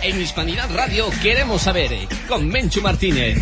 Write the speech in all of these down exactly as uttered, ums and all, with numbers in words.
En Hispanidad Radio queremos saber, con Menchu Martínez.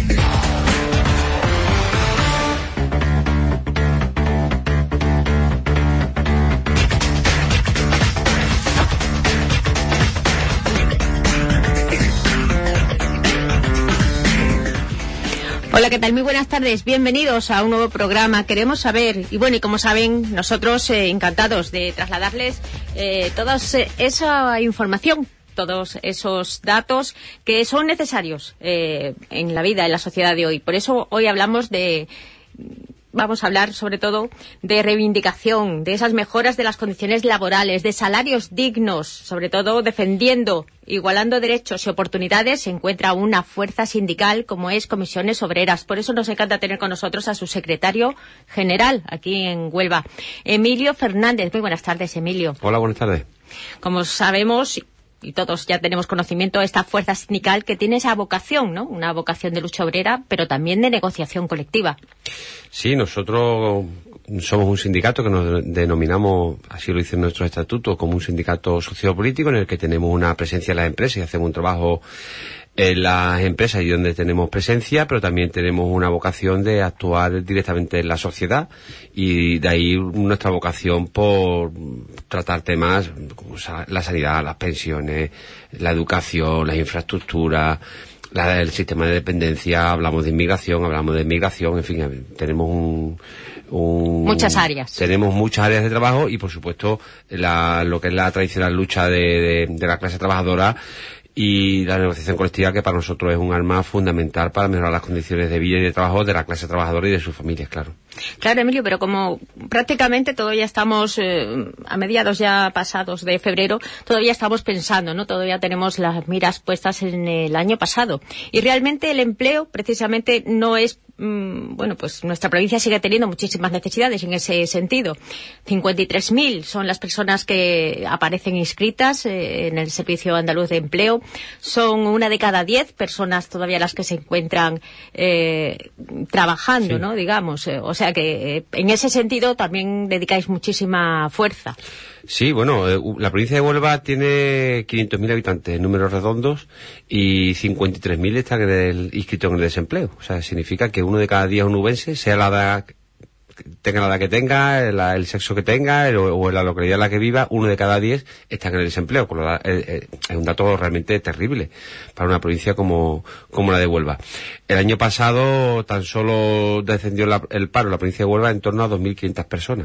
Hola, ¿qué tal? Muy buenas tardes. Bienvenidos a un nuevo programa. Queremos saber, y bueno, y como saben, nosotros eh, encantados de trasladarles eh, toda eh, esa información, todos esos datos que son necesarios eh, en la vida, en la sociedad de hoy. Por eso hoy hablamos de... Vamos a hablar sobre todo de reivindicación, de esas mejoras de las condiciones laborales, de salarios dignos, sobre todo defendiendo, igualando derechos y oportunidades. Se encuentra una fuerza sindical como es Comisiones Obreras. Por eso nos encanta tener con nosotros a su secretario general aquí en Huelva, Emilio Fernández. Muy buenas tardes, Emilio. Hola, buenas tardes. Como sabemos, y todos ya tenemos conocimiento de esta fuerza sindical que tiene esa vocación, ¿no? Una vocación de lucha obrera, pero también de negociación colectiva. Sí, nosotros somos un sindicato que nos denominamos, así lo dice nuestro estatuto, como un sindicato sociopolítico en el que tenemos una presencia en las empresas y hacemos un trabajo en las empresas y donde tenemos presencia, pero también tenemos una vocación de actuar directamente en la sociedad, y de ahí nuestra vocación por tratar temas como la sanidad, las pensiones, la educación, las infraestructuras, la, el sistema de dependencia. Hablamos de inmigración, hablamos de migración, en fin, tenemos un, un muchas áreas. Tenemos muchas áreas de trabajo y, por supuesto, la, lo que es la tradicional lucha de, de, de la clase trabajadora y la negociación colectiva, que para nosotros es un arma fundamental para mejorar las condiciones de vida y de trabajo de la clase trabajadora y de sus familias, claro. Claro, Emilio, pero como prácticamente todavía estamos eh, a mediados ya pasados de febrero, todavía estamos pensando, ¿no? Todavía tenemos las miras puestas en el año pasado. Y realmente el empleo, precisamente, no es... Mmm, bueno, pues nuestra provincia sigue teniendo muchísimas necesidades en ese sentido. cincuenta y tres mil son las personas que aparecen inscritas eh, en el Servicio Andaluz de Empleo. Son una de cada diez personas todavía las que se encuentran eh, trabajando, sí, ¿no? Digamos, eh, o sea, O sea que eh, en ese sentido también dedicáis muchísima fuerza. Sí, bueno, eh, la provincia de Huelva tiene quinientos mil habitantes, números redondos, y cincuenta y tres mil están en el, inscritos en el desempleo. O sea, significa que uno de cada diez onubenses, sea la edad, tenga la edad que tenga, la, el sexo que tenga, el, o en la localidad en la que viva, uno de cada diez está en el desempleo. Con lo, eh, eh, es un dato realmente terrible para una provincia como, como la de Huelva. El año pasado tan solo descendió la, el paro en la provincia de Huelva en torno a dos mil quinientas personas.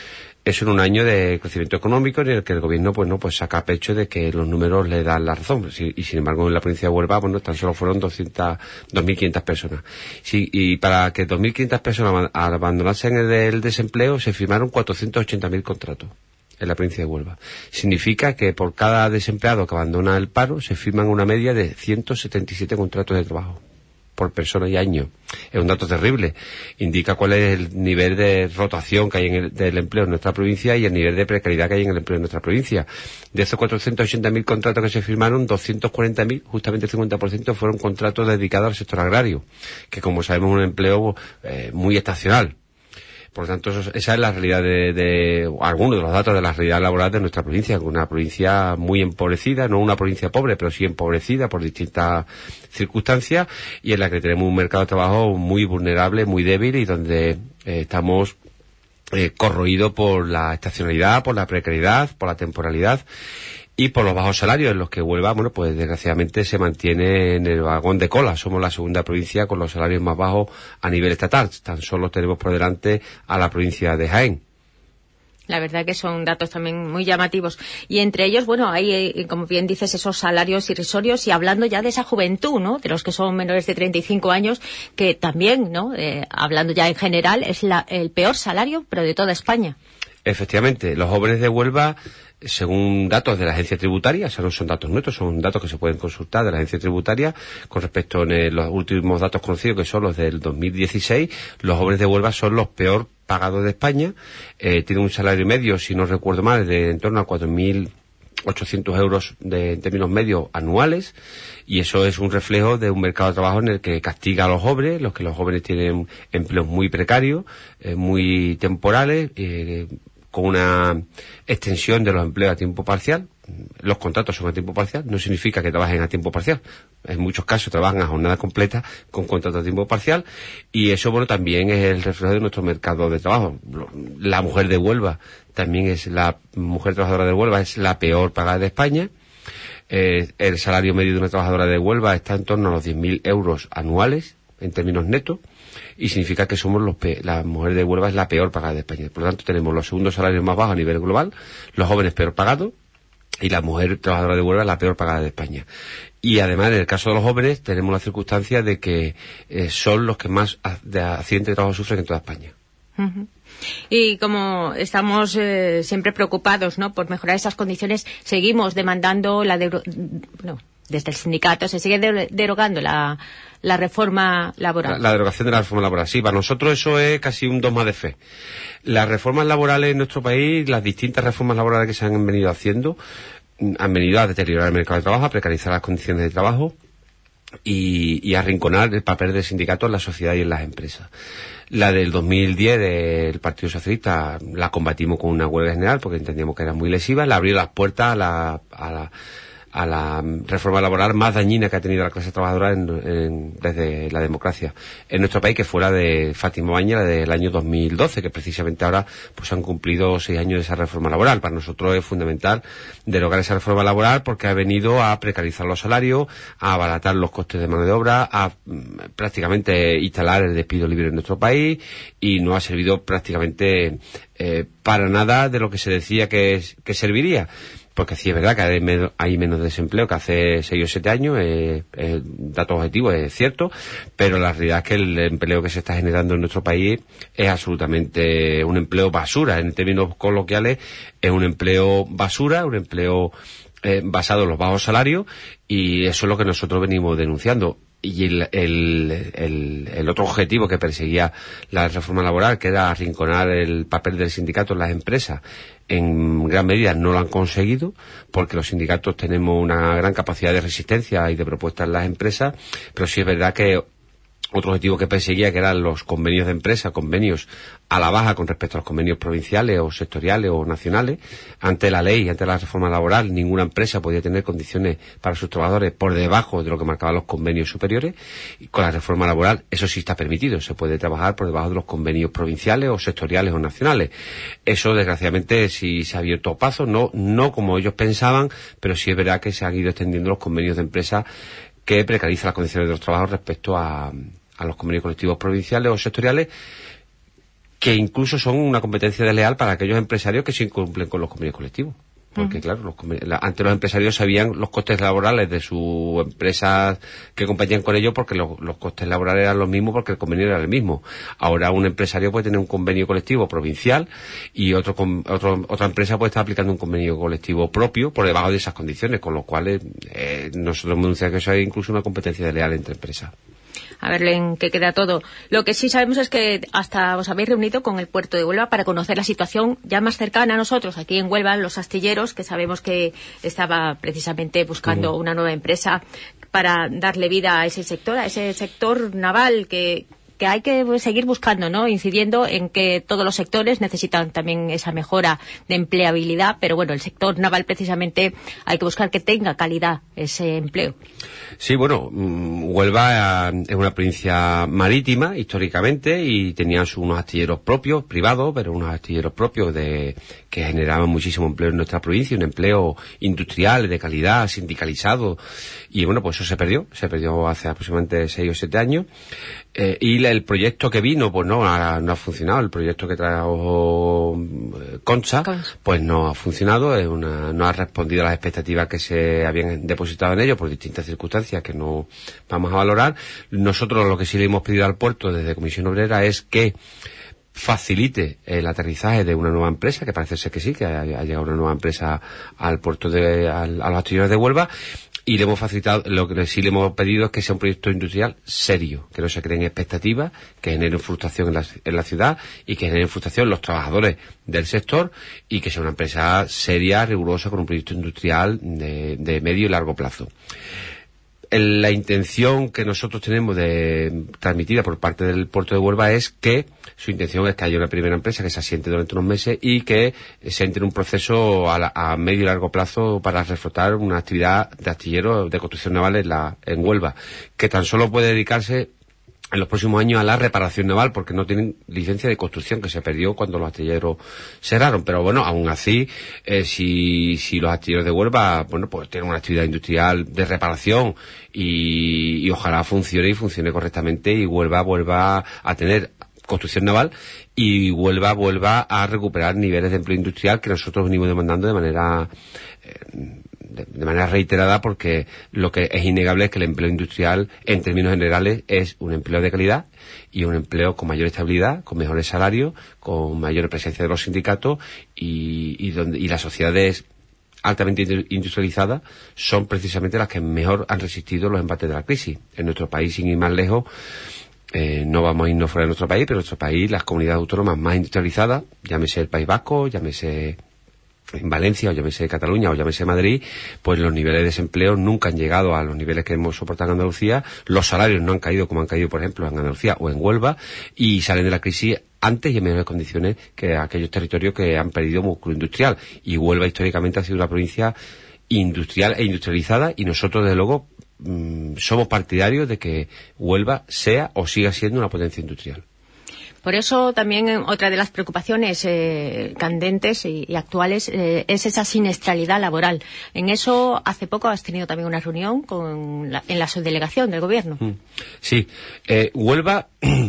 Eso en un año de crecimiento económico en el que el gobierno pues no pues saca pecho de que los números le dan la razón. Y sin embargo en la provincia de Huelva bueno, tan solo fueron doscientas, dos mil quinientas personas. Sí, y para que dos mil quinientas personas abandonasen el, el desempleo se firmaron cuatrocientos ochenta mil contratos en la provincia de Huelva. Significa que por cada desempleado que abandona el paro se firman una media de ciento setenta y siete contratos de trabajo por persona y año. Es un dato terrible. Indica cuál es el nivel de rotación que hay en el del empleo en nuestra provincia y el nivel de precariedad que hay en el empleo en nuestra provincia. De esos cuatrocientos ochenta mil contratos que se firmaron, doscientos cuarenta mil, justamente el cincuenta por ciento, fueron contratos dedicados al sector agrario, que como sabemos es un empleo eh, muy estacional. Por lo tanto, eso, esa es la realidad de, de algunos de los datos de la realidad laboral de nuestra provincia, una provincia muy empobrecida, no una provincia pobre, pero sí empobrecida por distintas circunstancias, y en la que tenemos un mercado de trabajo muy vulnerable, muy débil, y donde eh, estamos eh, corroídos por la estacionalidad, por la precariedad, por la temporalidad y por los bajos salarios, en los que Huelva, bueno, pues desgraciadamente se mantiene en el vagón de cola. Somos la segunda provincia con los salarios más bajos a nivel estatal. Tan solo tenemos por delante a la provincia de Jaén. La verdad que son datos también muy llamativos. Y entre ellos, bueno, hay, como bien dices, esos salarios irrisorios, y hablando ya de esa juventud, ¿no? De los que son menores de treinta y cinco años, que también, ¿no? Eh, hablando ya en general, es la, el peor salario, pero de toda España. Efectivamente, los jóvenes de Huelva, según datos de la agencia tributaria, o sea, no son datos nuestros, son datos que se pueden consultar de la agencia tributaria, con respecto a los últimos datos conocidos, que son los del dos mil dieciséis, los jóvenes de Huelva son los peor pagados de España. Eh, tienen un salario medio, si no recuerdo mal, de en torno a cuatro mil ochocientos euros de, en términos medios anuales, y eso es un reflejo de un mercado de trabajo en el que castiga a los jóvenes, los que los jóvenes tienen empleos muy precarios, eh, muy temporales, eh, con una extensión de los empleos a tiempo parcial. Los contratos son a tiempo parcial, no significa que trabajen a tiempo parcial. En muchos casos trabajan a jornada completa con contrato a tiempo parcial, y eso, bueno, también es el reflejo de nuestro mercado de trabajo. La mujer de Huelva también es la mujer trabajadora de Huelva, es la peor pagada de España. Eh, el salario medio de una trabajadora de Huelva está en torno a los diez mil euros anuales en términos netos, y significa que somos los pe la mujer de Huelva es la peor pagada de España. Por lo tanto, tenemos los segundos salarios más bajos a nivel global, los jóvenes peor pagados, y la mujer trabajadora de Huelva es la peor pagada de España. Y además, en el caso de los jóvenes, tenemos la circunstancia de que eh, son los que más de accidentes de trabajo sufren en toda España. Uh-huh. Y como estamos eh, siempre preocupados, ¿no?, por mejorar esas condiciones, seguimos demandando la de, no, desde el sindicato se sigue de, derogando la, la reforma laboral. La, la derogación de la reforma laboral, sí, para nosotros eso es casi un dogma de fe. Las reformas laborales en nuestro país, las distintas reformas laborales que se han venido haciendo, han venido a deteriorar el mercado de trabajo, a precarizar las condiciones de trabajo y, y a arrinconar el papel del sindicato en la sociedad y en las empresas. La del dos mil diez del Partido Socialista la combatimos con una huelga general porque entendíamos que era muy lesiva, le abrió las puertas a la, a la a la reforma laboral más dañina que ha tenido la clase trabajadora en, en, desde la democracia en nuestro país, que fuera de Fátima Báñez del año dos mil doce, que precisamente ahora pues han cumplido seis años de esa reforma laboral. Para nosotros es fundamental derogar esa reforma laboral porque ha venido a precarizar los salarios, a abaratar los costes de mano de obra, a prácticamente instalar el despido libre en nuestro país, y no ha servido prácticamente eh, para nada de lo que se decía que, que serviría. Porque sí es verdad que hay menos, hay menos desempleo que hace seis o siete años, eh, el dato objetivo es cierto, pero la realidad es que el empleo que se está generando en nuestro país es absolutamente un empleo basura. En términos coloquiales, es un empleo basura, un empleo eh, basado en los bajos salarios, y eso es lo que nosotros venimos denunciando. Y el, el, el, el otro objetivo que perseguía la reforma laboral, que era arrinconar el papel del sindicato en las empresas, en gran medida no lo han conseguido, porque los sindicatos tenemos una gran capacidad de resistencia y de propuestas en las empresas, pero sí es verdad que otro objetivo que perseguía, que eran los convenios de empresa, convenios a la baja con respecto a los convenios provinciales o sectoriales o nacionales. Ante la ley, ante la reforma laboral, ninguna empresa podía tener condiciones para sus trabajadores por debajo de lo que marcaban los convenios superiores, y con la reforma laboral eso sí está permitido, se puede trabajar por debajo de los convenios provinciales o sectoriales o nacionales. Eso, desgraciadamente, sí se ha abierto paso, no, no como ellos pensaban, pero sí es verdad que se han ido extendiendo los convenios de empresa que precarizan las condiciones de los trabajos respecto a, a los convenios colectivos provinciales o sectoriales, que incluso son una competencia desleal para aquellos empresarios que sí incumplen con los convenios colectivos. Porque, uh-huh. claro, los, la, antes los empresarios sabían los costes laborales de sus empresas que competían con ellos, porque los, los costes laborales eran los mismos, porque el convenio era el mismo. Ahora un empresario puede tener un convenio colectivo provincial y otro, otro otra empresa puede estar aplicando un convenio colectivo propio por debajo de esas condiciones, con lo cual eh, nosotros hemos denunciado que eso es incluso una competencia desleal entre empresas. A ver en qué queda todo. Lo que sí sabemos es que hasta os habéis reunido con el puerto de Huelva para conocer la situación ya más cercana a nosotros, aquí en Huelva, los astilleros, que sabemos que estaba precisamente buscando uh-huh. una nueva empresa para darle vida a ese sector, a ese sector naval que... que hay que seguir buscando, ¿no?, incidiendo en que todos los sectores necesitan también esa mejora de empleabilidad, pero bueno, el sector naval precisamente hay que buscar que tenga calidad ese empleo. Sí, bueno, Huelva es una provincia marítima históricamente y tenían unos astilleros propios, privados, pero unos astilleros propios de que generaban muchísimo empleo en nuestra provincia, un empleo industrial, de calidad, sindicalizado, y bueno, pues eso se perdió, se perdió hace aproximadamente seis o siete años. Eh, y el proyecto que vino, pues no ha, no ha funcionado. El proyecto que trajo eh, Concha, Concha, pues no ha funcionado, es una, no ha respondido a las expectativas que se habían depositado en ello por distintas circunstancias que no vamos a valorar. Nosotros lo que sí le hemos pedido al puerto desde Comisión Obrera es que facilite el aterrizaje de una nueva empresa, que parece ser que sí, que ha, ha llegado una nueva empresa al puerto de, al, a los astilleros de Huelva. Y le hemos facilitado, lo que sí le hemos pedido es que sea un proyecto industrial serio, que no se creen expectativas, que generen frustración en la, en la ciudad y que generen frustración los trabajadores del sector, y que sea una empresa seria, rigurosa, con un proyecto industrial de, de medio y largo plazo. la intención que nosotros tenemos de transmitida por parte del puerto de Huelva es que su intención es que haya una primera empresa que se asiente durante unos meses y que se entre en un proceso a, la, a medio y largo plazo para reflotar una actividad de astillero de construcción naval en, la, en Huelva, que tan solo puede dedicarse en los próximos años a la reparación naval, porque no tienen licencia de construcción, que se perdió cuando los astilleros cerraron. Pero bueno, aún así, eh, si, si los astilleros de Huelva, bueno, pues tienen una actividad industrial de reparación y, y ojalá funcione y funcione correctamente y Huelva vuelva a tener construcción naval y Huelva vuelva a recuperar niveles de empleo industrial que nosotros venimos demandando de manera... Eh, De, de manera reiterada, porque lo que es innegable es que el empleo industrial en términos generales es un empleo de calidad y un empleo con mayor estabilidad, con mejores salarios, con mayor presencia de los sindicatos y, y, donde, y las sociedades altamente industrializadas son precisamente las que mejor han resistido los embates de la crisis. En nuestro país, sin ir más lejos, eh, no vamos a irnos fuera de nuestro país, pero en nuestro país las comunidades autónomas más industrializadas, llámese el País Vasco, llámese en Valencia, o llámese Cataluña, o llámese Madrid, pues los niveles de desempleo nunca han llegado a los niveles que hemos soportado en Andalucía, los salarios no han caído como han caído, por ejemplo, en Andalucía o en Huelva, y salen de la crisis antes y en mejores condiciones que aquellos territorios que han perdido músculo industrial. Y Huelva históricamente ha sido una provincia industrial e industrializada, y nosotros, desde luego, mmm, somos partidarios de que Huelva sea o siga siendo una potencia industrial. Por eso también otra de las preocupaciones eh, candentes y, y actuales eh, es esa siniestralidad laboral. En eso hace poco has tenido también una reunión con la, en la subdelegación del Gobierno. Sí, eh, Huelva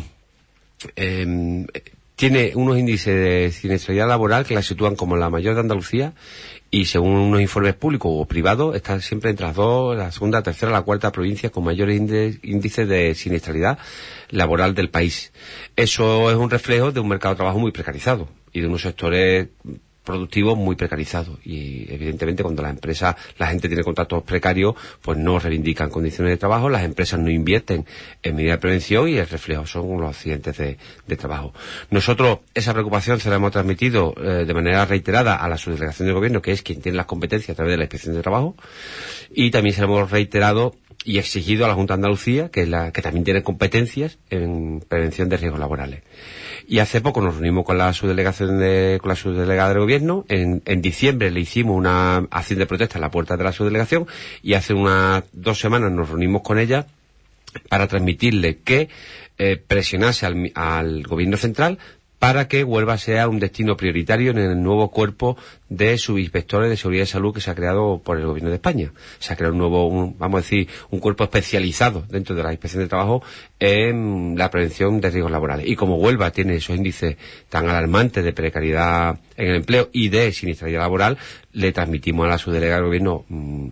eh, tiene unos índices de siniestralidad laboral que la sitúan como la mayor de Andalucía, y según unos informes públicos o privados está siempre entre las dos, la segunda, la tercera, la cuarta provincia con mayores índices de siniestralidad laboral del país. Eso es un reflejo de un mercado de trabajo muy precarizado y de unos sectores productivos muy precarizados, y evidentemente cuando las empresas, la gente tiene contratos precarios, pues no reivindican condiciones de trabajo, las empresas no invierten en medidas de prevención y el reflejo son los accidentes de, de trabajo. Nosotros esa preocupación se la hemos transmitido eh, de manera reiterada a la subdelegación del Gobierno, que es quien tiene las competencias a través de la Inspección de Trabajo, y también se la hemos reiterado y exigido a la Junta de Andalucía, que es la que también tiene competencias en prevención de riesgos laborales. Y hace poco nos reunimos con la subdelegación de, con la subdelegada del Gobierno. En, en diciembre le hicimos una acción de protesta en la puerta de la subdelegación, y hace unas dos semanas nos reunimos con ella para transmitirle que eh, presionase al, al Gobierno central para que Huelva sea un destino prioritario en el nuevo cuerpo de subinspectores de seguridad y salud que se ha creado por el Gobierno de España. Se ha creado un nuevo, un, vamos a decir, un cuerpo especializado dentro de la Inspección de Trabajo en la prevención de riesgos laborales. Y como Huelva tiene esos índices tan alarmantes de precariedad en el empleo y de siniestralidad laboral, le transmitimos a la subdelegada del Gobierno, mmm,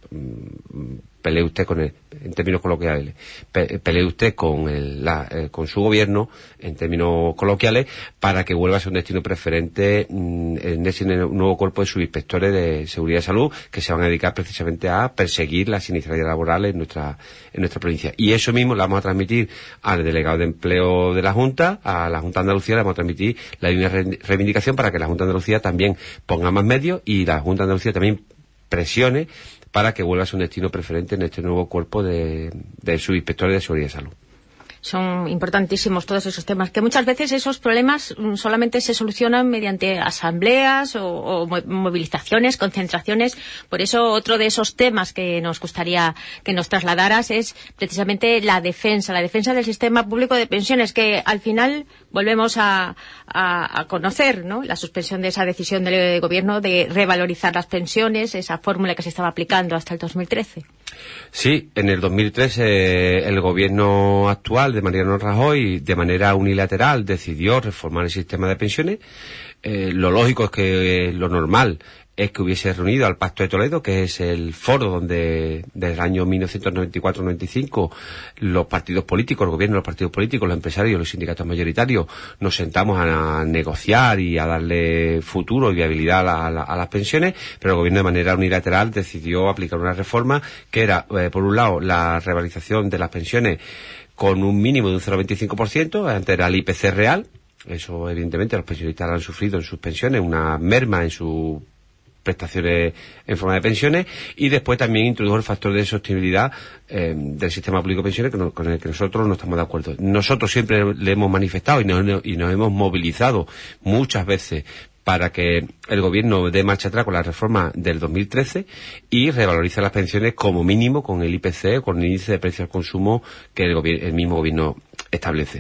mmm, pelee usted con el, en términos coloquiales, pe, pelee usted con el, la, eh, con su gobierno, en términos coloquiales, para que Huelva sea un destino preferente mmm, en ese nuevo cuerpo de subinspectores de seguridad y salud, que se van a dedicar precisamente a perseguir la siniestralidad laboral en nuestra, en nuestra provincia. Y eso mismo lo vamos a transmitir al delegado de empleo de la Junta, a la Junta de Andalucía, le vamos a transmitir la misma reivindicación para que la Junta de Andalucía también ponga más medios y la Junta de Andalucía también presione para que Huelva sea un destino preferente en este nuevo cuerpo de, de subinspectores de seguridad y salud. Son importantísimos todos esos temas, que muchas veces esos problemas solamente se solucionan mediante asambleas o, o movilizaciones, concentraciones. Por eso otro de esos temas que nos gustaría que nos trasladaras es precisamente la defensa, la defensa del sistema público de pensiones, que al final volvemos a, a, a conocer, ¿no?, la suspensión de esa decisión del Gobierno de revalorizar las pensiones, esa fórmula que se estaba aplicando hasta el dos mil trece. Sí, en el dos mil tres eh, el Gobierno actual de Mariano Rajoy, de manera unilateral, decidió reformar el sistema de pensiones. Eh, lo lógico es que eh, lo normal es que hubiese reunido al Pacto de Toledo, que es el foro donde desde el año mil novecientos noventa y cuatro noventa y cinco los partidos políticos, el gobierno, los partidos políticos, los empresarios, los sindicatos mayoritarios nos sentamos a, a negociar y a darle futuro y viabilidad a, la, a, la, a las pensiones, pero el gobierno de manera unilateral decidió aplicar una reforma que era, eh, por un lado, la revalorización de las pensiones con un mínimo de un cero coma veinticinco por ciento, antes era el I P C real. Eso evidentemente los pensionistas han sufrido en sus pensiones una merma en su prestaciones en forma de pensiones, y después también introdujo el factor de sostenibilidad eh, del sistema público de pensiones, que no, con el que nosotros no estamos de acuerdo. Nosotros siempre le hemos manifestado y nos, y nos hemos movilizado muchas veces para que el gobierno dé marcha atrás con la reforma del dos mil trece y revalorice las pensiones como mínimo con el I P C, con el índice de precios al consumo que el, el mismo gobierno establece.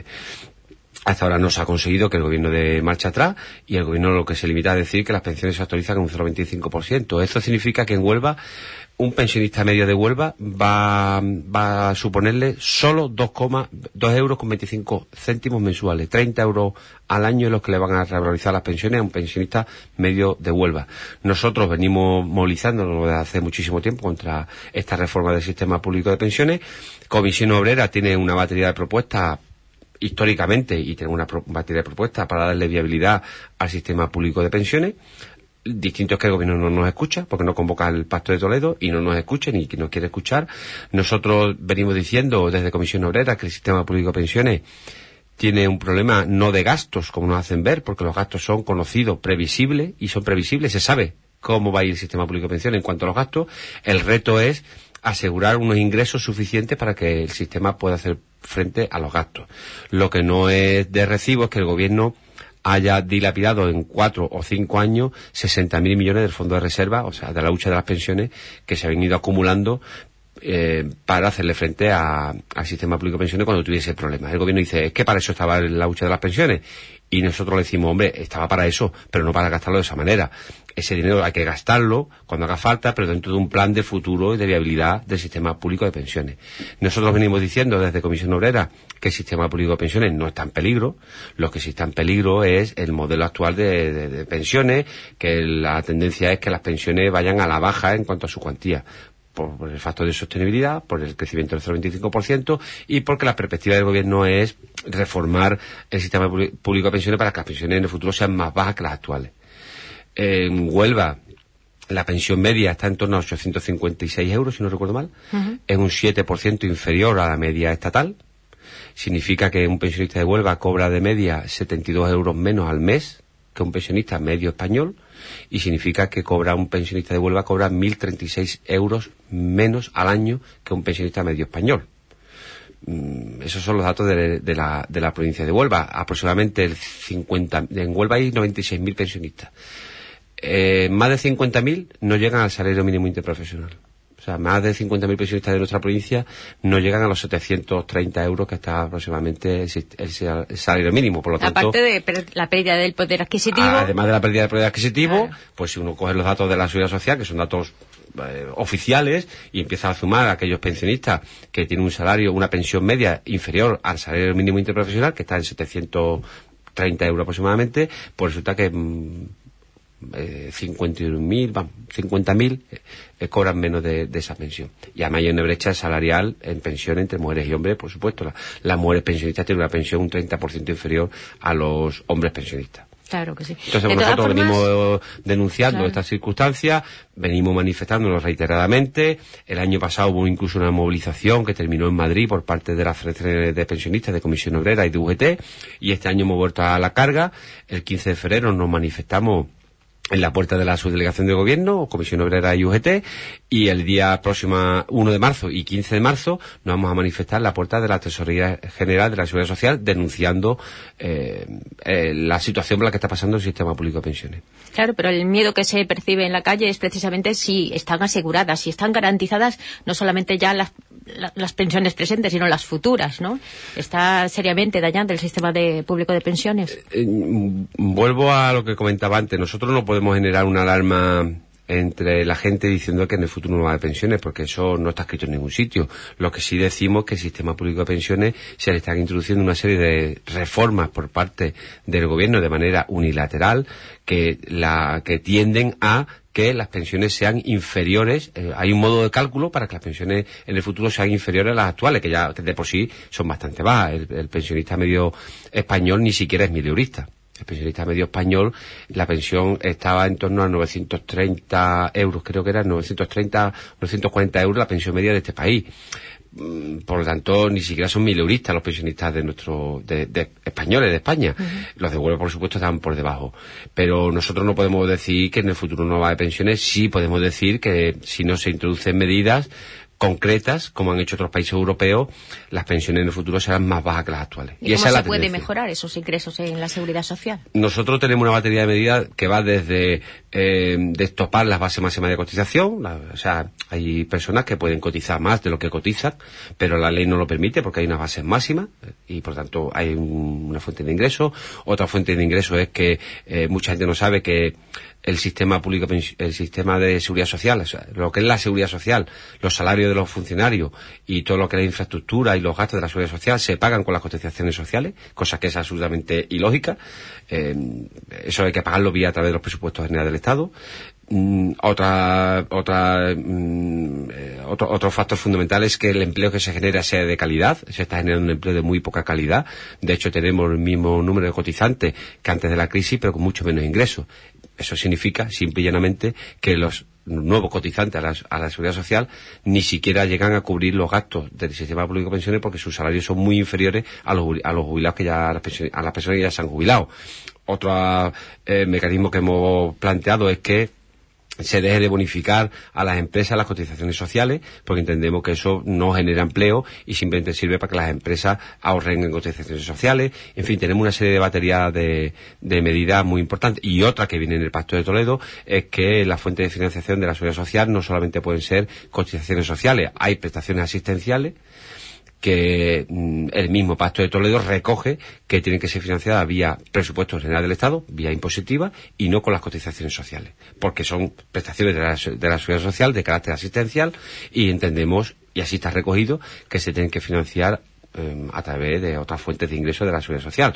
Hasta ahora no se ha conseguido que el gobierno dé marcha atrás, y el gobierno lo que se limita a decir que las pensiones se actualizan con un cero coma veinticinco por ciento. Esto significa que en Huelva un pensionista medio de Huelva va, va a suponerle solo dos euros con veinticinco céntimos mensuales, treinta euros al año es los que le van a revalorizar las pensiones a un pensionista medio de Huelva. Nosotros venimos movilizándonos desde hace muchísimo tiempo contra esta reforma del sistema público de pensiones. Comisión Obrera tiene una batería de propuestas históricamente, y tengo una pro- batería de propuestas para darle viabilidad al sistema público de pensiones. Distinto es que el gobierno no nos escucha, porque no convoca el Pacto de Toledo y no nos escucha ni nos quiere escuchar. Nosotros venimos diciendo desde Comisión Obrera que el sistema público de pensiones tiene un problema no de gastos, como nos hacen ver, porque los gastos son conocidos, previsibles, y son previsibles, se sabe cómo va a ir el sistema público de pensiones en cuanto a los gastos. El reto es asegurar unos ingresos suficientes para que el sistema pueda hacer frente a los gastos. Lo que no es de recibo es que el gobierno haya dilapidado en cuatro o cinco años sesenta mil millones del fondo de reserva, o sea, de la hucha de las pensiones, que se habían ido acumulando eh, para hacerle frente a, al sistema público de pensiones cuando tuviese problemas. El gobierno dice, es que para eso estaba la hucha de las pensiones. Y nosotros le decimos, hombre, estaba para eso, pero no para gastarlo de esa manera. Ese dinero hay que gastarlo cuando haga falta, pero dentro de un plan de futuro y de viabilidad del sistema público de pensiones. Nosotros venimos diciendo desde Comisión Obrera que el sistema público de pensiones no está en peligro. Lo que sí está en peligro es el modelo actual de, de, de pensiones, que la tendencia es que las pensiones vayan a la baja en cuanto a su cuantía, por el factor de sostenibilidad, por el crecimiento del cero coma veinticinco por ciento y porque la perspectiva del gobierno es reformar el sistema público de pensiones para que las pensiones en el futuro sean más bajas que las actuales. En Huelva la pensión media está en torno a ochocientos cincuenta y seis euros, si no recuerdo mal. Uh-huh. Es un siete por ciento inferior a la media estatal. Significa que un pensionista de Huelva cobra de media setenta y dos euros menos al mes que un pensionista medio español, y significa que cobra un pensionista de Huelva cobra mil treinta y seis euros menos al año que un pensionista medio español. Mm, esos son los datos de, de, la, de la provincia de Huelva. Aproximadamente el cincuenta, en Huelva hay noventa y seis mil pensionistas. Eh, más de cincuenta mil no llegan al salario mínimo interprofesional. O sea, más de cincuenta mil pensionistas de nuestra provincia no llegan a los setecientos treinta euros que está aproximadamente el, el, el salario mínimo. Por lo tanto, aparte de per- la pérdida del poder adquisitivo. Además de la pérdida del poder adquisitivo, claro. Pues si uno coge los datos de la Seguridad Social, que son datos eh, oficiales, y empieza a sumar a aquellos pensionistas que tienen un salario, una pensión media inferior al salario mínimo interprofesional, que está en setecientos treinta euros aproximadamente, pues resulta que mmm, Eh, cincuenta mil, vamos, cincuenta mil eh, cobran menos de, de esa pensión. Y además hay una brecha salarial en pensión entre mujeres y hombres, por supuesto. La, las mujeres pensionistas tienen una pensión un treinta por ciento inferior a los hombres pensionistas. Claro que sí. Entonces, pues nosotros formas, venimos denunciando claro. estas circunstancias, venimos manifestándonos reiteradamente. El año pasado hubo incluso una movilización que terminó en Madrid por parte de las federaciones de pensionistas de Comisión Obrera y de U G T, y este año hemos vuelto a la carga. El quince de febrero nos manifestamos en la puerta de la subdelegación de gobierno, Comisión Obrera y U G T, y el día próximo uno de marzo y quince de marzo nos vamos a manifestar en la puerta de la Tesorería General de la Seguridad Social denunciando eh, eh, la situación por la que está pasando el sistema público de pensiones. Claro, pero el miedo que se percibe en la calle es precisamente si están aseguradas, si están garantizadas no solamente ya las, la, las pensiones presentes, sino las futuras, ¿no? Está seriamente dañando el sistema de, público de pensiones. Eh, eh, vuelvo a lo que comentaba antes. Nosotros no podemos generar una alarma entre la gente diciendo que en el futuro no va a haber pensiones, porque eso no está escrito en ningún sitio. Lo que sí decimos es que el sistema público de pensiones se le están introduciendo una serie de reformas por parte del gobierno de manera unilateral que la que tienden a que las pensiones sean inferiores. Eh, hay un modo de cálculo para que las pensiones en el futuro sean inferiores a las actuales, que ya que de por sí son bastante bajas. El, el pensionista medio español ni siquiera es mileurista. El pensionista medio español, la pensión estaba en torno a novecientos treinta euros, creo que era novecientos treinta, novecientos cuarenta euros la pensión media de este país. por lo tanto, ni siquiera son mileuristas los pensionistas de nuestro, de, de españoles de España. Uh-huh. Los de Huelva, por supuesto, están por debajo. Pero nosotros no podemos decir que en el futuro no va a haber pensiones. Sí podemos decir que si no se introducen medidas concretas, como han hecho otros países europeos, las pensiones en el futuro serán más bajas que las actuales. ¿Y, y cómo esa se es la puede tendencia. Mejorar esos ingresos en la seguridad social? Nosotros tenemos una batería de medidas que va desde eh, destopar las bases máximas de cotización. La, o sea, hay personas que pueden cotizar más de lo que cotizan, pero la ley no lo permite porque hay unas bases máximas y, por tanto, hay un, una fuente de ingreso. Otra fuente de ingreso es que eh, mucha gente no sabe que el sistema público, el sistema de seguridad social, o sea, lo que es la seguridad social, los salarios de los funcionarios y todo lo que es la infraestructura y los gastos de la seguridad social se pagan con las cotizaciones sociales, cosa que es absolutamente ilógica. Eh, eso hay que pagarlo vía a través de los presupuestos generales del Estado. Mm, otra, otra, mm, eh, otro, otro factor fundamental es que el empleo que se genera sea de calidad. Se está generando un empleo de muy poca calidad. De hecho, tenemos el mismo número de cotizantes que antes de la crisis, pero con mucho menos ingresos. Eso significa, simple y llanamente, que los nuevos cotizantes a la, a la seguridad social ni siquiera llegan a cubrir los gastos del sistema público de pensiones porque sus salarios son muy inferiores a los, a los jubilados que ya, a las, pensiones, a las personas que ya se han jubilado. Otro eh, mecanismo que hemos planteado es que se deje de bonificar a las empresas las cotizaciones sociales, porque entendemos que eso no genera empleo y simplemente sirve para que las empresas ahorren en cotizaciones sociales. En fin, tenemos una serie de baterías de, de medidas muy importantes. Y otra que viene en el Pacto de Toledo es que la fuente de financiación de la seguridad social no solamente pueden ser cotizaciones sociales, hay prestaciones asistenciales que mm, el mismo Pacto de Toledo recoge que tienen que ser financiadas vía presupuesto general del Estado, vía impositiva, y no con las cotizaciones sociales, porque son prestaciones de la, de la seguridad social de carácter asistencial y entendemos, y así está recogido, que se tienen que financiar eh, a través de otras fuentes de ingresos de la seguridad social.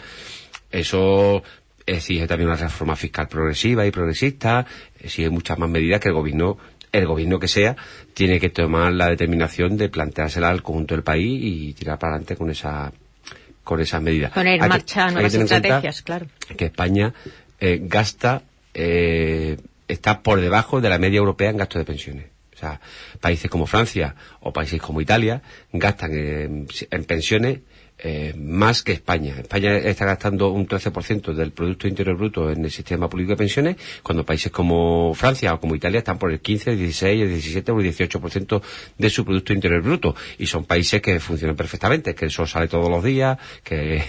Eso exige también una reforma fiscal progresiva y progresista, exige muchas más medidas que el gobierno el gobierno que sea, tiene que tomar la determinación de planteársela al conjunto del país y tirar para adelante con esa con esas medidas. Poner en marcha que, nuevas estrategias, claro. Que España eh, gasta, eh, está por debajo de la media europea en gasto de pensiones. O sea, países como Francia o países como Italia gastan en, en pensiones Eh, más que España. España está gastando un trece por ciento del Producto Interior Bruto en el sistema público de pensiones, cuando países como Francia o como Italia están por el quince, el dieciséis, el diecisiete o el dieciocho por ciento de su Producto Interior Bruto. Y son países que funcionan perfectamente, que el sol sale todos los días, que,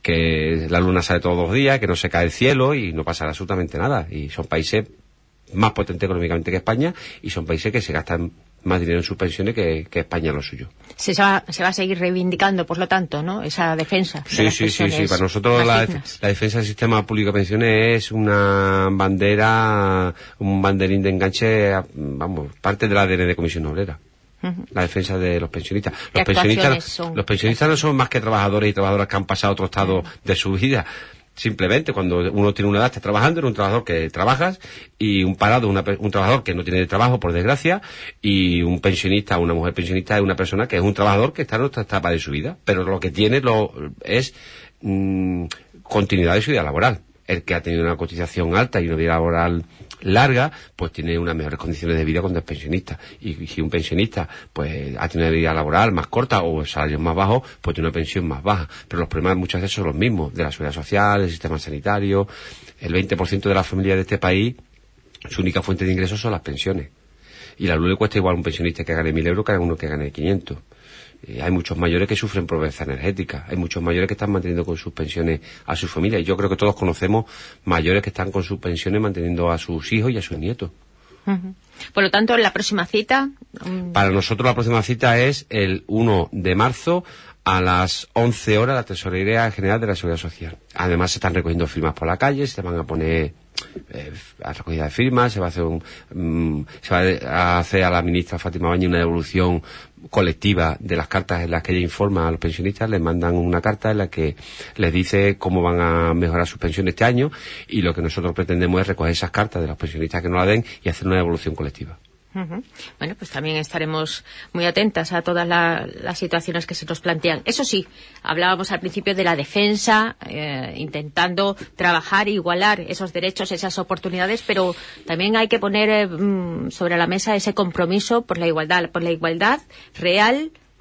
que la luna sale todos los días, que no se cae el cielo y no pasa absolutamente nada. Y son países más potentes económicamente que España y son países que se gastan más dinero en sus pensiones que, que España en lo suyo. Se va, se va a seguir reivindicando, por lo tanto, ¿no?, esa defensa. Sí, de sí, sí, sí. Para nosotros la, la defensa del sistema público de pensiones es una bandera, un banderín de enganche, vamos, parte del A D N de Comisión Obrera. Uh-huh. La defensa de los pensionistas. Los pensionistas, son... los pensionistas no son más que trabajadores y trabajadoras que han pasado otro estado uh-huh. de su vida. Simplemente cuando uno tiene una edad está trabajando, era un trabajador que trabajas, y un parado, una, un trabajador que no tiene trabajo, por desgracia, y un pensionista, una mujer pensionista es una persona que es un trabajador que está en otra etapa de su vida, pero lo que tiene lo, es mmm, continuidad de su vida laboral. El que ha tenido una cotización alta y una vida laboral larga, pues tiene unas mejores condiciones de vida cuando es pensionista. Y si un pensionista pues ha tenido una vida laboral más corta o salarios más bajos, pues tiene una pensión más baja. Pero los problemas muchas veces son los mismos, de la seguridad social, del sistema sanitario. El veinte por ciento de las familias de este país, su única fuente de ingresos son las pensiones. Y la luz le cuesta igual a un pensionista que gane mil euros que a uno que gane quinientos. Eh, hay muchos mayores que sufren pobreza energética, hay muchos mayores que están manteniendo con sus pensiones a sus familias, y yo creo que todos conocemos mayores que están con sus pensiones manteniendo a sus hijos y a sus nietos. Uh-huh. Por lo tanto, la próxima cita... Um... Para nosotros la próxima cita es el uno de marzo a las once horas, la Tesorería General de la Seguridad Social. Además se están recogiendo firmas por la calle, se van a poner eh, a recogida de firmas, se va a hacer un, um, se va a hacer a la ministra Fátima Báñez una devolución colectiva de las cartas en las que ella informa a los pensionistas. Les mandan una carta en la que les dice cómo van a mejorar sus pensiones este año, y lo que nosotros pretendemos es recoger esas cartas de los pensionistas que no la den y hacer una devolución colectiva. Uh-huh. Bueno, pues también estaremos muy atentas a todas la, las situaciones que se nos plantean. Eso sí, hablábamos al principio de la defensa, eh, intentando trabajar e igualar esos derechos, esas oportunidades, pero también hay que poner eh, sobre la mesa ese compromiso por la igualdad, por la igualdad real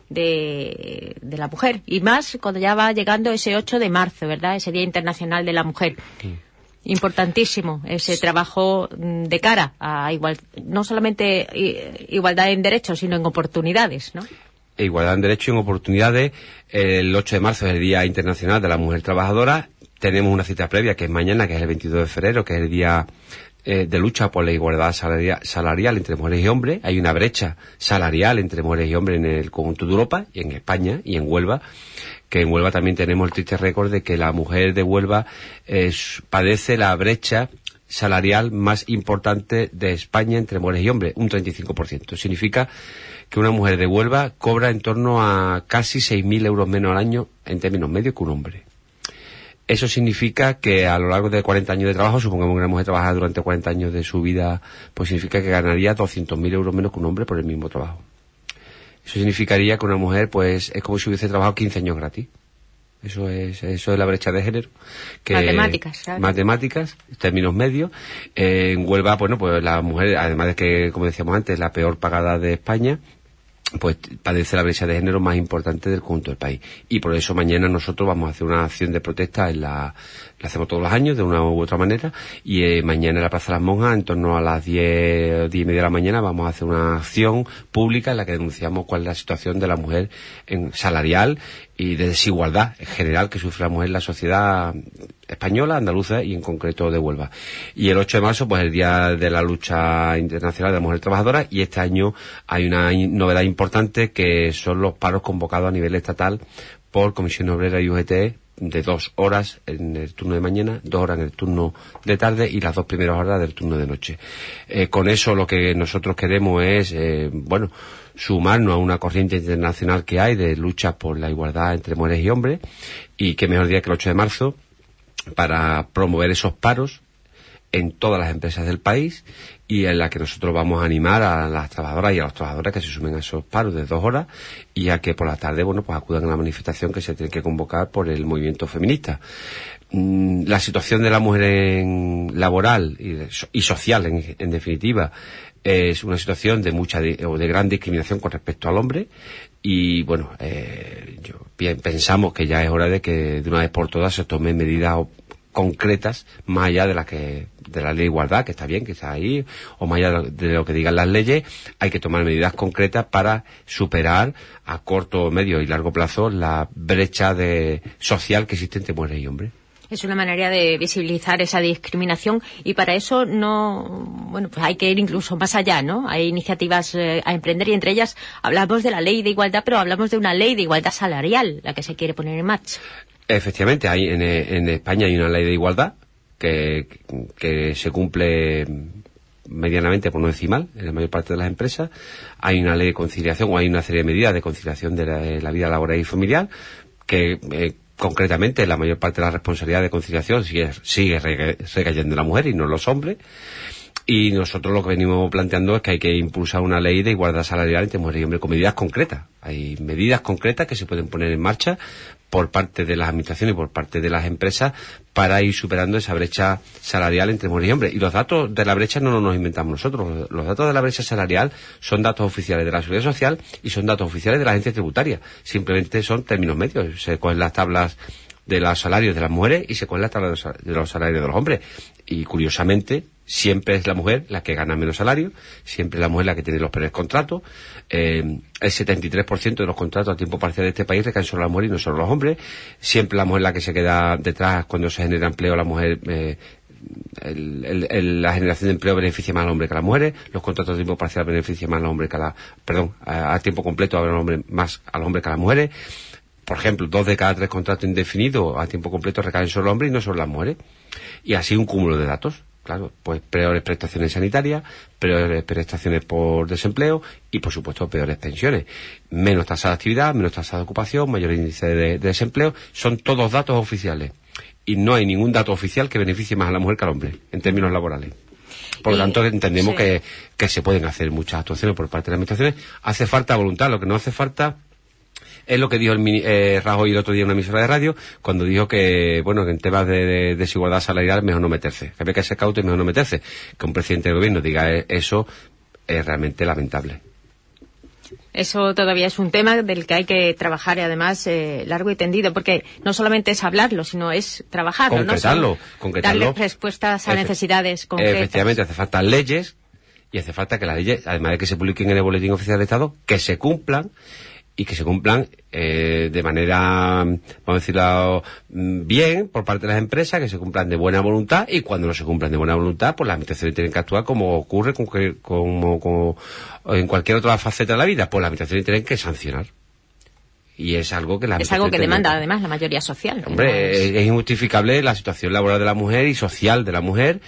de, de la mujer. Y más cuando ya va llegando ese ocho de marzo, ¿verdad? Ese Día Internacional de la Mujer. Sí. Importantísimo ese trabajo de cara a igual, no solamente igualdad en derechos, sino en oportunidades, ¿no? Igualdad en derechos y en oportunidades. El ocho de marzo es el Día Internacional de la Mujer Trabajadora. Tenemos una cita previa que es mañana, que es el veintidós de febrero, que es el Día eh, de lucha por la igualdad salarial, salarial entre mujeres y hombres. Hay una brecha salarial entre mujeres y hombres en el conjunto de Europa, y en España y en Huelva, que en Huelva también tenemos el triste récord de que la mujer de Huelva eh, padece la brecha salarial más importante de España entre mujeres y hombres, un treinta y cinco por ciento. Significa que una mujer de Huelva cobra en torno a casi seis mil euros menos al año en términos medios que un hombre. Eso significa que a lo largo de cuarenta años de trabajo, supongamos que una mujer trabaja durante cuarenta años de su vida, pues significa que ganaría doscientos mil euros menos que un hombre por el mismo trabajo. Eso significaría que una mujer, pues, es como si hubiese trabajado quince años gratis. Eso es, eso es la brecha de género. Que, matemáticas, ¿sabes? Matemáticas, términos medios. Eh, en Huelva, bueno, pues la mujer, además de que, como decíamos antes, la peor pagada de España, pues padece la brecha de género más importante del conjunto del país. Y por eso mañana nosotros vamos a hacer una acción de protesta en la, la hacemos todos los años de una u otra manera, y eh, mañana en la Plaza de las Monjas, en torno a las diez, diez y media de la mañana, vamos a hacer una acción pública en la que denunciamos cuál es la situación de la mujer en salarial y de desigualdad en general que sufre la mujer en la sociedad española, andaluza y en concreto de Huelva. Y el ocho de marzo, pues el Día de la Lucha Internacional de la Mujer Trabajadora, y este año hay una novedad importante que son los paros convocados a nivel estatal por Comisión Obrera y U G T de dos horas en el turno de mañana, dos horas en el turno de tarde y las dos primeras horas del turno de noche. Eh, con eso lo que nosotros queremos es, eh, bueno, sumarnos a una corriente internacional que hay de lucha por la igualdad entre mujeres y hombres, y qué mejor día que el ocho de marzo para promover esos paros en todas las empresas del país, y en la que nosotros vamos a animar a las trabajadoras y a los trabajadores que se sumen a esos paros de dos horas, y a que por la tarde, bueno, pues acudan a la manifestación que se tiene que convocar por el movimiento feminista. Mm, la situación de la mujer en laboral y, de, y social, en, en definitiva, es una situación de mucha o de gran discriminación con respecto al hombre, y bueno, eh, yo, bien, pensamos que ya es hora de que de una vez por todas se tomen medidas concretas, más allá de la que de la ley de igualdad, que está bien, que está ahí, o más allá de lo que digan las leyes. Hay que tomar medidas concretas para superar a corto, medio y largo plazo la brecha de social que existe entre mujeres y hombres. Es una manera de visibilizar esa discriminación, y para eso no, bueno, pues hay que ir incluso más allá, ¿no? Hay iniciativas eh, a emprender, y entre ellas hablamos de la ley de igualdad, pero hablamos de una ley de igualdad salarial, la que se quiere poner en marcha. Efectivamente, hay en, en España hay una ley de igualdad que, que se cumple medianamente, por no decir mal, en la mayor parte de las empresas. Hay una ley de conciliación, o hay una serie de medidas de conciliación de la, de la vida laboral y familiar, que eh, concretamente la mayor parte de la responsabilidad de conciliación sigue, sigue recayendo en la mujer y no en los hombres. Y nosotros lo que venimos planteando es que hay que impulsar una ley de igualdad salarial entre mujeres y hombres con medidas concretas. Hay medidas concretas que se pueden poner en marcha por parte de las administraciones y por parte de las empresas para ir superando esa brecha salarial entre mujeres y hombres. Y los datos de la brecha no nos inventamos nosotros. Los datos de la brecha salarial son datos oficiales de la Seguridad Social y son datos oficiales de la agencia tributaria. Simplemente son términos medios. Se cogen las tablas de los salarios de las mujeres y se cogen las tablas de los salarios de los hombres. Y curiosamente, siempre es la mujer la que gana menos salario, siempre es la mujer la que tiene los peores contratos. Eh, el setenta y tres por ciento de los contratos a tiempo parcial de este país recaen sobre la mujer y no sobre los hombres. Siempre la mujer la que se queda detrás cuando se genera empleo. La mujer, eh, el, el, el, la generación de empleo beneficia más al hombre que a las mujeres. Los contratos a tiempo parcial benefician más al hombre que a la, perdón, a, a tiempo completo al hombre, más al hombre que a las mujeres. Por ejemplo, dos de cada tres contratos indefinidos a tiempo completo recaen sobre el hombre y no sobre las mujeres. Y así un cúmulo de datos. Claro, pues peores prestaciones sanitarias, peores prestaciones por desempleo y, por supuesto, peores pensiones. Menos tasa de actividad, menos tasa de ocupación, mayor índice de, de desempleo. Son todos datos oficiales. Y no hay ningún dato oficial que beneficie más a la mujer que al hombre, en términos laborales. Por lo tanto, entendemos sí. que, que se pueden hacer muchas actuaciones por parte de las administraciones. Hace falta voluntad. Lo que no hace falta es lo que dijo el eh, Rajoy el otro día en una emisora de radio, cuando dijo que, bueno, que en temas de, de desigualdad salarial mejor no meterse. Que había que ser cauto y mejor no meterse. Que un presidente del gobierno diga eso es realmente lamentable. Eso todavía es un tema del que hay que trabajar y además eh, largo y tendido, porque no solamente es hablarlo, sino es trabajarlo, concretarlo, ¿no? concretarlo. Darle respuestas a Efe necesidades concretas. Efectivamente, hace falta leyes y hace falta que las leyes, además de que se publiquen en el Boletín Oficial del Estado, que se cumplan y que se cumplan eh, de manera, vamos a decirlo, bien por parte de las empresas, que se cumplan de buena voluntad, y cuando no se cumplan de buena voluntad, pues las administraciones tienen que actuar como ocurre con que, como, como en cualquier otra faceta de la vida, pues las administraciones tienen que sancionar. Y es algo que la Es algo que demanda que... además la mayoría social. Hombre, no es... es... es injustificable la situación laboral de la mujer y social de la mujer.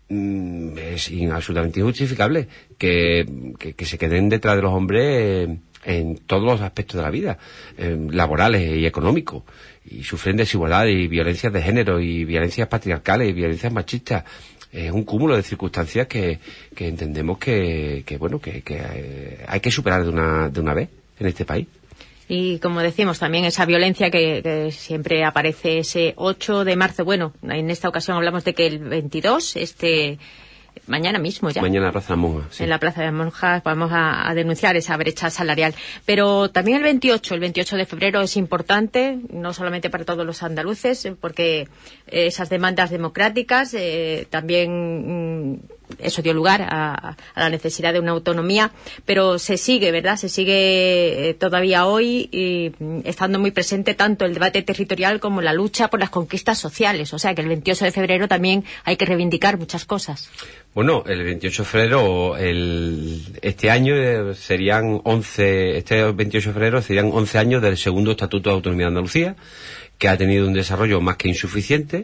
Es absolutamente injustificable que, que, que se queden detrás de los hombres eh, en todos los aspectos de la vida, eh, laborales y económicos, y sufren desigualdad y violencias de género y violencias patriarcales y violencias machistas. Es un cúmulo de circunstancias que, que entendemos que, que bueno que, que eh, hay que superar de una, de una vez en este país. Y como decimos, también esa violencia que, que siempre aparece ese ocho de marzo. Bueno, en esta ocasión hablamos de que el veintidós, este mañana mismo ya. Mañana en la Plaza de las Monjas. Sí. En la Plaza de las Monjas vamos a, a denunciar esa brecha salarial. Pero también el veintiocho, el veintiocho de febrero es importante, no solamente para todos los andaluces, porque esas demandas democráticas eh, también... Mmm, eso dio lugar a, a la necesidad de una autonomía, pero se sigue, ¿verdad? Se sigue eh, todavía hoy y, estando muy presente tanto el debate territorial como la lucha por las conquistas sociales. O sea que el veintiocho de febrero también hay que reivindicar muchas cosas. Bueno, el veintiocho de febrero, el, este año eh, serían once, este veintiocho de febrero serían once años del segundo Estatuto de Autonomía de Andalucía, que ha tenido un desarrollo más que insuficiente.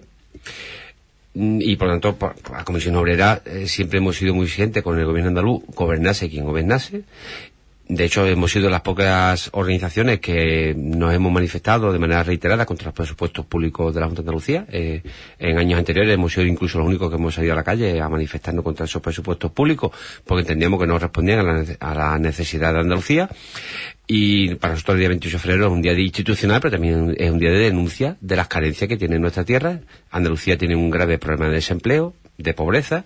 Y por lo tanto, por, por la Comisión Obrera eh, siempre hemos sido muy exigentes con el gobierno andaluz, gobernase quien gobernase. De hecho, hemos sido las pocas organizaciones que nos hemos manifestado de manera reiterada contra los presupuestos públicos de la Junta de Andalucía. Eh, en años anteriores hemos sido incluso los únicos que hemos salido a la calle a manifestarnos contra esos presupuestos públicos, porque entendíamos que no respondían a la, a la necesidad de Andalucía. Y para nosotros el día veintiocho de febrero es un día de institucional, pero también es un día de denuncia de las carencias que tiene nuestra tierra. Andalucía tiene un grave problema de desempleo, de pobreza,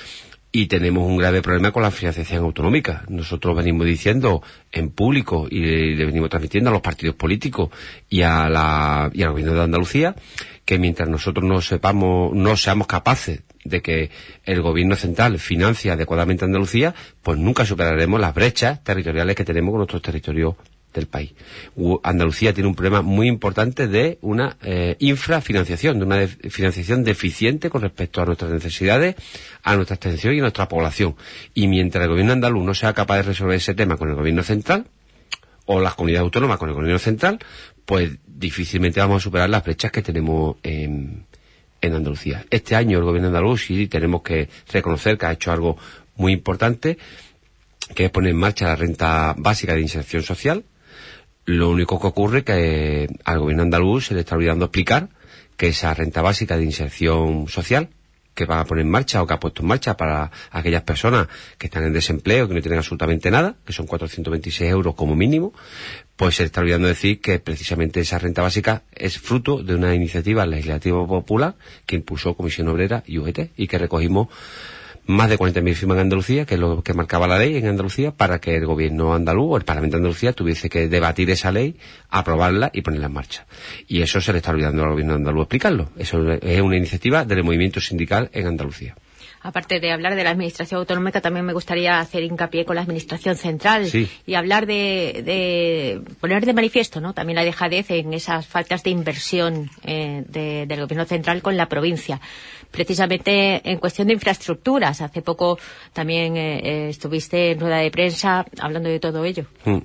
y tenemos un grave problema con la financiación autonómica. Nosotros venimos diciendo en público y le, le venimos transmitiendo a los partidos políticos y a la y al gobierno de Andalucía que mientras nosotros no sepamos, no seamos capaces de que el gobierno central financie adecuadamente a Andalucía, pues nunca superaremos las brechas territoriales que tenemos con nuestros territorios del país. Andalucía tiene un problema muy importante de una eh, infrafinanciación, de una de financiación deficiente con respecto a nuestras necesidades, a nuestra extensión y a nuestra población. Y mientras el gobierno andaluz no sea capaz de resolver ese tema con el gobierno central, o las comunidades autónomas con el gobierno central, pues difícilmente vamos a superar las brechas que tenemos en, en Andalucía. Este año el gobierno andaluz sí tenemos que reconocer que ha hecho algo muy importante, que es poner en marcha la renta básica de inserción social. Lo único que ocurre es que al gobierno andaluz se le está olvidando explicar que esa renta básica de inserción social que va a poner en marcha o que ha puesto en marcha para aquellas personas que están en desempleo, que no tienen absolutamente nada, que son cuatrocientos veintiséis euros como mínimo, pues se le está olvidando decir que precisamente esa renta básica es fruto de una iniciativa legislativa popular que impulsó Comisión Obrera y U G T y que recogimos más de cuarenta mil firmas en Andalucía, que es lo que marcaba la ley en Andalucía, para que el gobierno andaluz o el Parlamento de Andalucía tuviese que debatir esa ley, aprobarla y ponerla en marcha. Y eso se le está olvidando al gobierno andaluz explicarlo. Eso es una iniciativa del movimiento sindical en Andalucía. Aparte de hablar de la administración autonómica, también me gustaría hacer hincapié con la administración central sí. y hablar de, de poner de manifiesto, ¿no? También la dejadez en esas faltas de inversión eh, de, del gobierno central con la provincia. Precisamente en cuestión de infraestructuras. Hace poco también eh, eh, estuviste en rueda de prensa hablando de todo ello. Mm.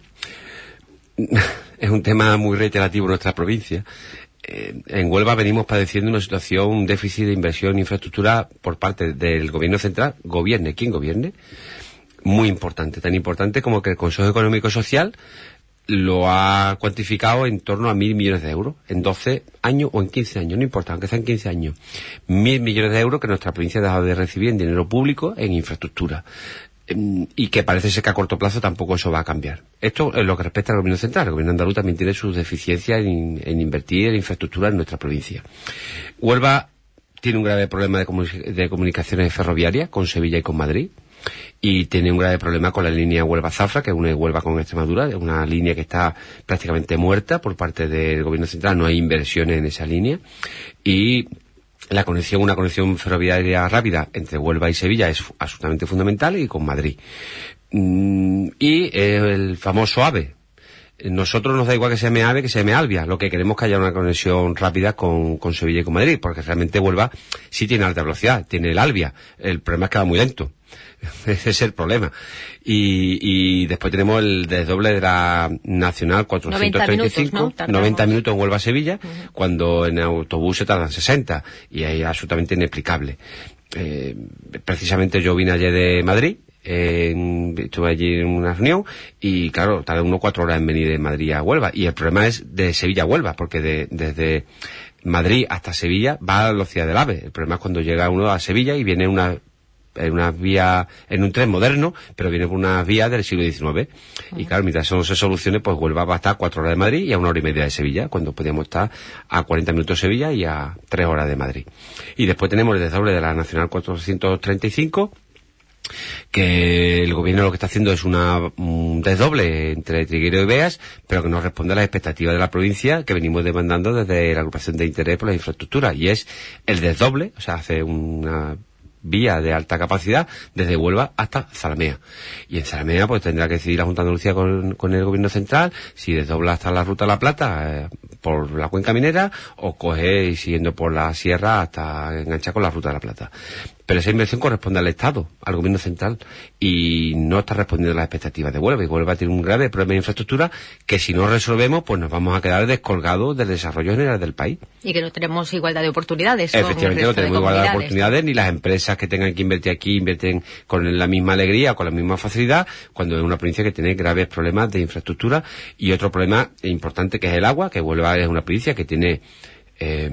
Es un tema muy reiterativo en nuestra provincia. Eh, en Huelva venimos padeciendo una situación, un déficit de inversión en infraestructura por parte del gobierno central, gobierne quien gobierne, muy importante, tan importante como que el Consejo Económico y Social lo ha cuantificado en torno a mil millones de euros, en doce años o en quince años, no importa, aunque sean quince años, mil millones de euros que nuestra provincia ha dejado de recibir en dinero público en infraestructura. Y que parece ser que a corto plazo tampoco eso va a cambiar. Esto es lo que respecta al gobierno central. El gobierno andaluz también tiene sus deficiencias en, en invertir en infraestructura en nuestra provincia. Huelva tiene un grave problema de, comuni- de comunicaciones ferroviarias con Sevilla y con Madrid. y tiene un grave problema con la línea Huelva-Zafra, que une Huelva con Extremadura, es una línea que está prácticamente muerta por parte del gobierno central, no hay inversiones en esa línea, y la conexión, una conexión ferroviaria rápida entre Huelva y Sevilla es absolutamente fundamental, y con Madrid. Mm, y el famoso AVE. Nosotros nos da igual que se llame AVE que se llame Albia, lo que queremos es que haya una conexión rápida con, con Sevilla y con Madrid, porque realmente Huelva sí tiene alta velocidad, tiene el Albia, el problema es que va muy lento. Ese es el problema. Y, y después tenemos el desdoble de la Nacional cuatrocientos treinta y cinco, noventa minutos, ¿no? noventa minutos en Huelva-Sevilla, uh-huh. cuando en autobús se tardan sesenta, y ahí es absolutamente inexplicable. Eh, precisamente yo vine ayer de Madrid, eh, estuve allí en una reunión, y claro, tardé unos cuatro horas en venir de Madrid a Huelva, y el problema es de Sevilla a Huelva, porque de, desde Madrid hasta Sevilla va a la velocidad del AVE. El problema es cuando llega uno a Sevilla y viene una en una vía, en un tren moderno, pero viene por una vía del siglo diecinueve. Uh-huh. Y claro, mientras eso no se solucione, pues Huelva va a estar a cuatro horas de Madrid y a una hora y media de Sevilla, cuando podíamos estar a cuarenta minutos de Sevilla y a tres horas de Madrid. Y después tenemos el desdoble de la Nacional cuatrocientos treinta y cinco, que el gobierno lo que está haciendo es una, un desdoble entre Trigueros y Beas, pero que no responde a las expectativas de la provincia que venimos demandando desde la agrupación de interés por la infraestructura, y es el desdoble, o sea, hace una vía de alta capacidad desde Huelva hasta Zalamea. Y en Zalamea pues tendrá que decidir la Junta de Andalucía con, con el gobierno central si desdobla hasta la Ruta de la Plata eh, por la cuenca minera, o coge siguiendo por la sierra hasta enganchar con la Ruta de la Plata. Pero esa inversión corresponde al Estado, al gobierno central, y no está respondiendo a las expectativas de Huelva. Y Huelva tiene un grave problema de infraestructura que, si no resolvemos, pues nos vamos a quedar descolgados del desarrollo general del país. Y que no tenemos igualdad de oportunidades. Efectivamente, no tenemos igualdad de oportunidades, ni las empresas que tengan que invertir aquí invierten con la misma alegría, con la misma facilidad, cuando es una provincia que tiene graves problemas de infraestructura. Y otro problema importante, que es el agua, que Huelva es una provincia que tiene eh,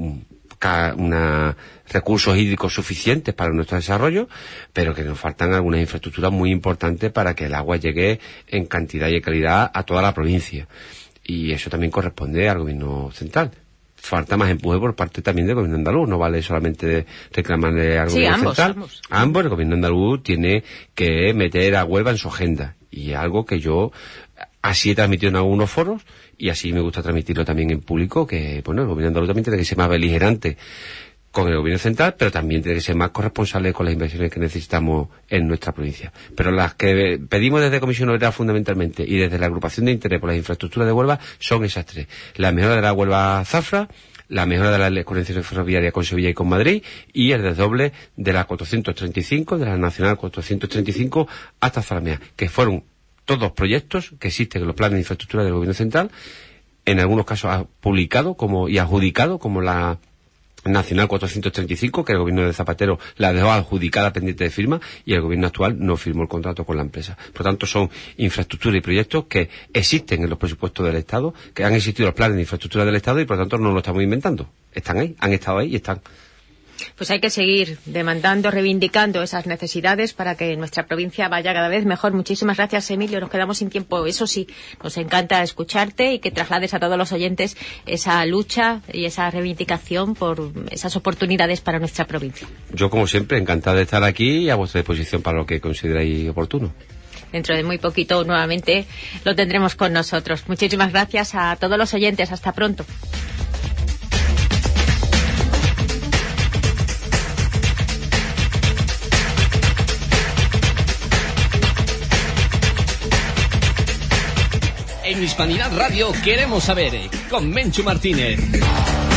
una recursos hídricos suficientes para nuestro desarrollo, pero que nos faltan algunas infraestructuras muy importantes para que el agua llegue en cantidad y en calidad a toda la provincia. Y eso también corresponde al gobierno central. Falta más empuje por parte también del gobierno andaluz, no vale solamente reclamarle al sí, gobierno ambos, central. Ambos. ambos, el gobierno andaluz tiene que meter a Huelva en su agenda, y algo que yo así he transmitido en algunos foros, y así me gusta transmitirlo también en público, que bueno, el gobierno andaluz también tiene que ser más beligerante con el gobierno central, pero también tiene que ser más corresponsable con las inversiones que necesitamos en nuestra provincia. Pero las que pedimos desde Comisión Obrera fundamentalmente, y desde la agrupación de interés por las infraestructuras de Huelva, son esas tres: la mejora de la Huelva-Zafra, la mejora de las conexiones ferroviarias con Sevilla y con Madrid, y el desdoble de la cuatrocientos treinta y cinco, de la Nacional cuatrocientos treinta y cinco hasta Zalamea, que fueron todos proyectos que existen en los planes de infraestructura del gobierno central, en algunos casos ha publicado como y adjudicado, como la Nacional cuatrocientos treinta y cinco, que el gobierno de Zapatero la dejó adjudicada pendiente de firma, y el gobierno actual no firmó el contrato con la empresa. Por tanto, son infraestructuras y proyectos que existen en los presupuestos del Estado, que han existido los planes de infraestructura del Estado, y por tanto no lo estamos inventando. Están ahí, han estado ahí y están. Pues hay que seguir demandando, reivindicando esas necesidades para que nuestra provincia vaya cada vez mejor. Muchísimas gracias, Emilio. Nos quedamos sin tiempo. Eso sí, nos encanta escucharte y que traslades a todos los oyentes esa lucha y esa reivindicación por esas oportunidades para nuestra provincia. Yo, como siempre, encantado de estar aquí y a vuestra disposición para lo que consideráis oportuno. Dentro de muy poquito, nuevamente, lo tendremos con nosotros. Muchísimas gracias a todos los oyentes. Hasta pronto. En Hispanidad Radio queremos saber, con Menchu Martínez.